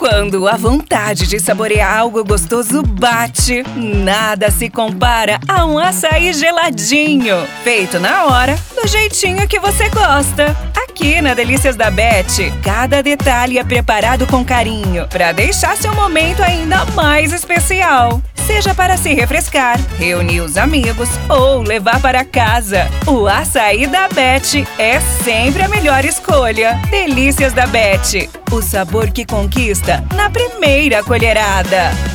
Quando a vontade de saborear algo gostoso bate, nada se compara a um açaí geladinho, feito na hora, do jeitinho que você gosta. Aqui na Delícias da Beth, cada detalhe é preparado com carinho para deixar seu momento ainda mais especial. Seja para se refrescar, reunir os amigos ou levar para casa, o açaí da Beth é sempre a melhor escolha. Delícias da Beth, o sabor que conquista na primeira colherada.